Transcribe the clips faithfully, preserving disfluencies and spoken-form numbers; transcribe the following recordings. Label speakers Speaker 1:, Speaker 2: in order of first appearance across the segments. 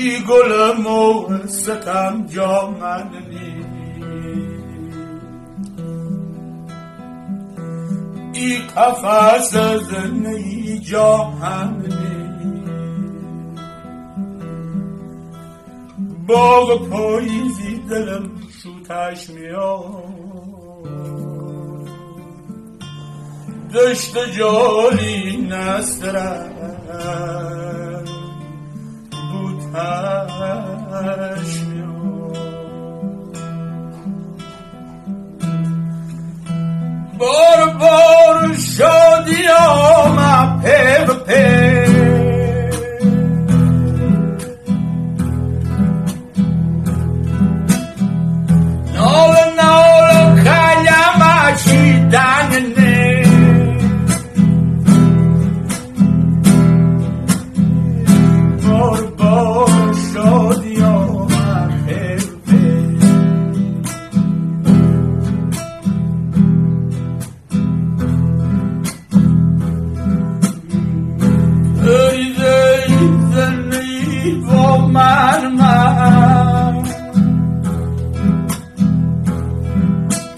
Speaker 1: ای گل مو ستم جا من نی ای قفس زنی جا هم نی باغ پاییزی دلم شوتش میاد دشت جالی نسترن بودش میاد بار بار شادی آمد پی و پی نال نال کلمه چیدن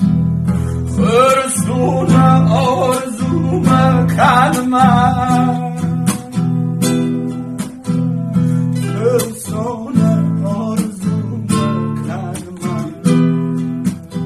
Speaker 1: فرسون آرزوم کلمه